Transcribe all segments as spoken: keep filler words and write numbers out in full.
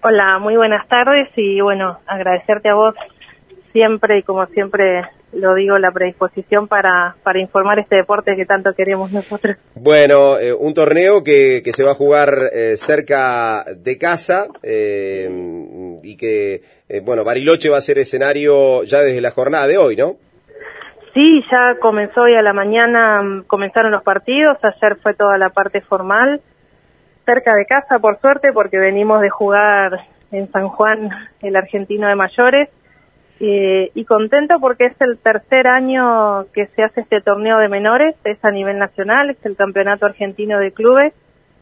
Hola, muy buenas tardes y bueno, agradecerte a vos siempre y como siempre lo digo, la predisposición para, para informar este deporte que tanto queremos nosotros. Bueno, eh, un torneo que, que se va a jugar eh, cerca de casa eh, y que, eh, bueno, Bariloche va a ser escenario ya desde la jornada de hoy, ¿no? Sí, ya comenzó hoy a la mañana, comenzaron los partidos, ayer fue toda la parte formal, cerca de casa por suerte porque venimos de jugar en San Juan el Argentino de Mayores. Eh, y contento porque es el tercer año que se hace este torneo de menores, es a nivel nacional, es el Campeonato Argentino de Clubes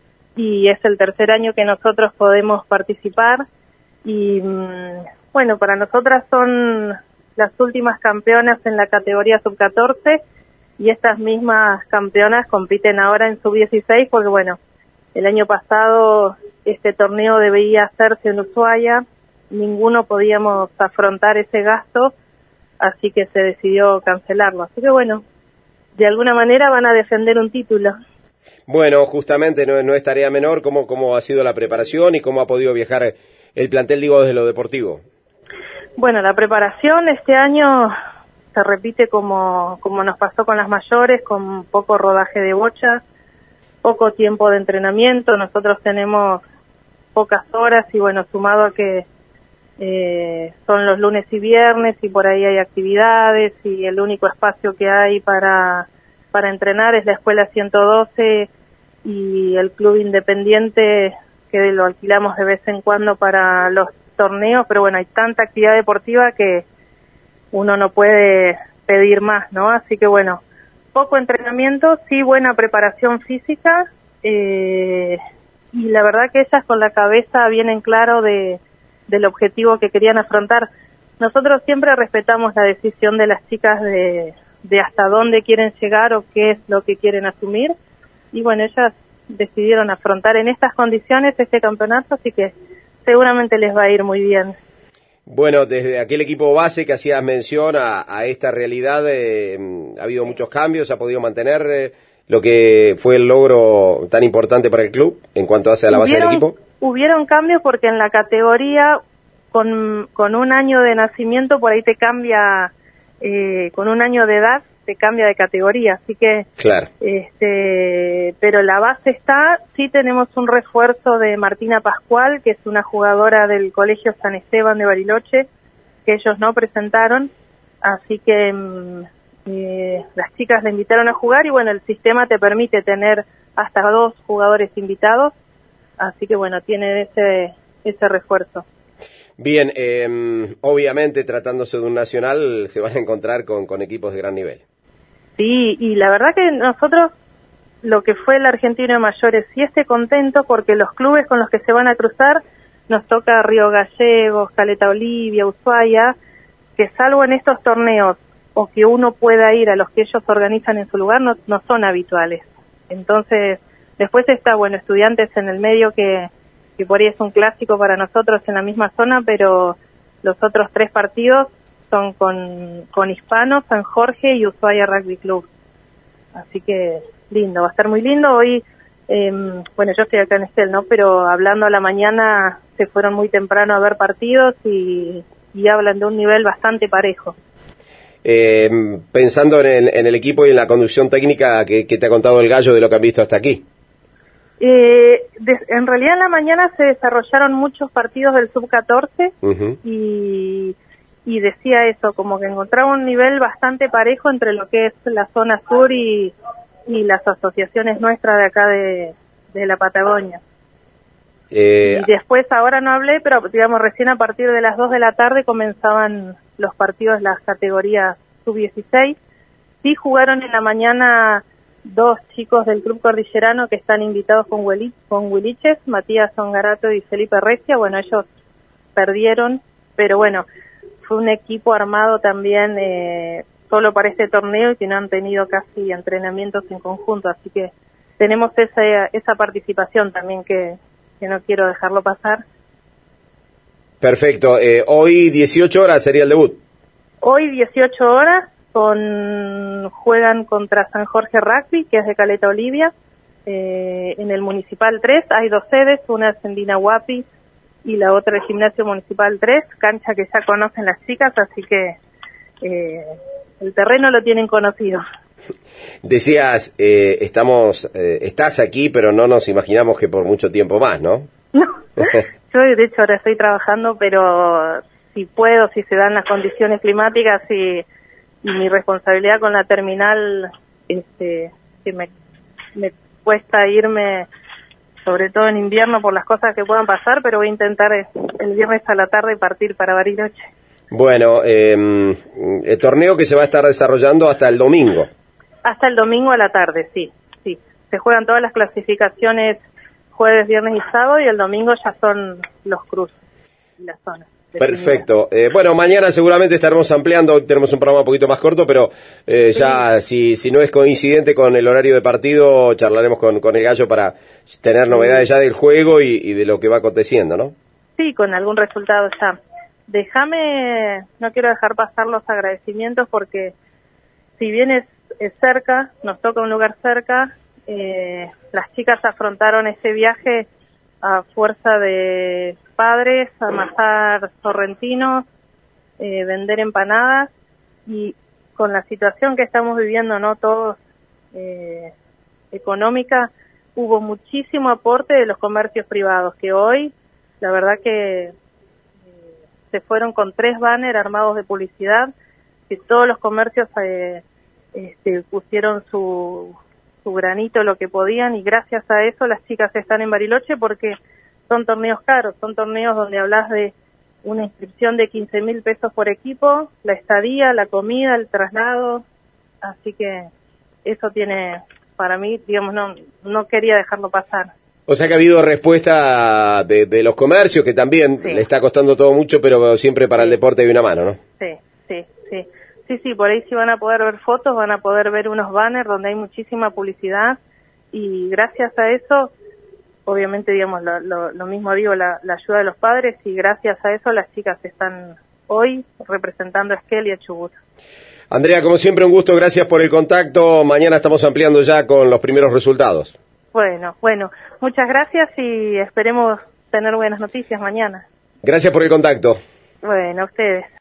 y es el tercer año que nosotros podemos participar y bueno, para nosotras son las últimas campeonas en la categoría sub catorce y estas mismas campeonas compiten ahora en sub dieciséis porque bueno, el año pasado este torneo debía hacerse en Ushuaia, ninguno podíamos afrontar ese gasto, así que se decidió cancelarlo. Así que bueno, de alguna manera van a defender un título. Bueno, justamente no, no es tarea menor cómo, cómo ha sido la preparación y cómo ha podido viajar el plantel, digo, desde lo deportivo. Bueno, la preparación este año se repite como, como nos pasó con las mayores, con poco rodaje de bocha, poco tiempo de entrenamiento. Nosotros tenemos pocas horas y bueno, sumado a que Eh, son los lunes y viernes y por ahí hay actividades y el único espacio que hay para para entrenar es la escuela ciento doce y el club independiente que lo alquilamos de vez en cuando para los torneos, pero bueno, hay tanta actividad deportiva que uno no puede pedir más, ¿no? Así que bueno, poco entrenamiento, sí buena preparación física eh, y la verdad que ellas con la cabeza bien en claro de del objetivo que querían afrontar. Nosotros siempre respetamos la decisión de las chicas de, de hasta dónde quieren llegar o qué es lo que quieren asumir, y bueno, ellas decidieron afrontar en estas condiciones este campeonato, así que seguramente les va a ir muy bien. Bueno, desde aquel equipo base que hacías mención a, a esta realidad, eh, ha habido muchos cambios, se ha podido mantener eh, lo que fue el logro tan importante para el club en cuanto hace a la base del equipo. Hubieron cambios porque en la categoría, con, con un año de nacimiento, por ahí te cambia, eh, con un año de edad, te cambia de categoría, así que, claro. este, pero la base está, sí tenemos un refuerzo de Martina Pascual, que es una jugadora del Colegio San Esteban de Bariloche, que ellos no presentaron, así que eh, las chicas la invitaron a jugar y bueno, el sistema te permite tener hasta dos jugadores invitados, así que bueno, tiene ese ese refuerzo. Bien, eh, obviamente tratándose de un nacional se van a encontrar con, con equipos de gran nivel. Sí, y la verdad que nosotros, lo que fue el Argentino de Mayores, sí esté contento porque los clubes con los que se van a cruzar, nos toca Río Gallegos, Caleta Olivia, Ushuaia, que salvo en estos torneos o que uno pueda ir a los que ellos organizan en su lugar, no, no son habituales. Entonces, después está, bueno, Estudiantes en el medio que, que por ahí es un clásico para nosotros en la misma zona, pero los otros tres partidos son con, con Hispano, San Jorge y Ushuaia Rugby Club. Así que lindo, va a estar muy lindo. Hoy, eh, bueno, yo estoy acá en Estel, ¿no? Pero hablando a la mañana se fueron muy temprano a ver partidos y, y hablan de un nivel bastante parejo. Eh, pensando en el, en el equipo y en la conducción técnica que, que te ha contado el Gallo de lo que han visto hasta aquí. Eh, de, en realidad en la mañana se desarrollaron muchos partidos del sub catorce uh-huh. y, y decía eso, como que encontraba un nivel bastante parejo entre lo que es la zona sur y, y las asociaciones nuestras de acá de, de la Patagonia. Eh, y después, ahora no hablé, pero digamos recién a partir de las dos de la tarde comenzaban los partidos de las categorías sub dieciséis. Sí jugaron en la mañana dos chicos del Club Cordillerano que están invitados con, Huelich, con Huiliches, Matías Ongarato y Felipe Recia. Bueno, ellos perdieron, pero bueno, fue un equipo armado también eh, solo para este torneo y que no han tenido casi entrenamientos en conjunto, así que tenemos esa, esa participación también que, que no quiero dejarlo pasar. Perfecto, eh, hoy dieciocho horas sería el debut. Hoy dieciocho horas, con juegan contra San Jorge Rugby, que es de Caleta Olivia, eh, en el Municipal tres. Hay dos sedes, una es en Dinahuapi y la otra el Gimnasio Municipal tres, cancha que ya conocen las chicas, así que eh, el terreno lo tienen conocido. Decías, eh, estamos, eh, estás aquí, pero no nos imaginamos que por mucho tiempo más, ¿no? No, yo de hecho ahora estoy trabajando, pero si puedo, si se dan las condiciones climáticas y, y mi responsabilidad con la terminal, este, que me, me cuesta irme, sobre todo en invierno por las cosas que puedan pasar, pero voy a intentar el viernes a la tarde partir para Bariloche. Bueno, eh, el torneo que se va a estar desarrollando hasta el domingo. Hasta el domingo a la tarde, sí, sí. Se juegan todas las clasificaciones jueves, viernes y sábado, y el domingo ya son los cruces y las zonas. Perfecto. Eh, bueno, mañana seguramente estaremos ampliando, hoy tenemos un programa un poquito más corto, pero eh, ya si si no es coincidente con el horario de partido, charlaremos con, con el Gallo para tener novedades ya del juego y, y de lo que va aconteciendo, ¿no? Sí, con algún resultado ya. Déjame, no quiero dejar pasar los agradecimientos porque si bien es, es cerca, nos toca un lugar cerca, eh, las chicas afrontaron ese viaje a fuerza de padres, amasar sorrentinos, eh, vender empanadas, y con la situación que estamos viviendo, no todos, eh, económica, hubo muchísimo aporte de los comercios privados, que hoy, la verdad que eh, se fueron con tres banners armados de publicidad, que todos los comercios eh, este, pusieron su, su granito, lo que podían, y gracias a eso las chicas están en Bariloche, porque son torneos caros, son torneos donde hablas de una inscripción de quince mil pesos por equipo, la estadía, la comida, el traslado, así que eso tiene, para mí, digamos, no no quería dejarlo pasar. O sea que ha habido respuesta de, de los comercios, que también sí le está costando todo mucho, pero siempre para sí el deporte hay una mano, ¿no? Sí, sí, sí. Sí, sí, por ahí sí van a poder ver fotos, van a poder ver unos banners donde hay muchísima publicidad, y gracias a eso, obviamente, digamos, lo, lo, lo mismo digo, la, la ayuda de los padres, y gracias a eso las chicas están hoy representando a Esquel y a Chubut. Andrea, como siempre, un gusto, gracias por el contacto. Mañana estamos ampliando ya con los primeros resultados. Bueno, bueno, muchas gracias y esperemos tener buenas noticias mañana. Gracias por el contacto. Bueno, a ustedes.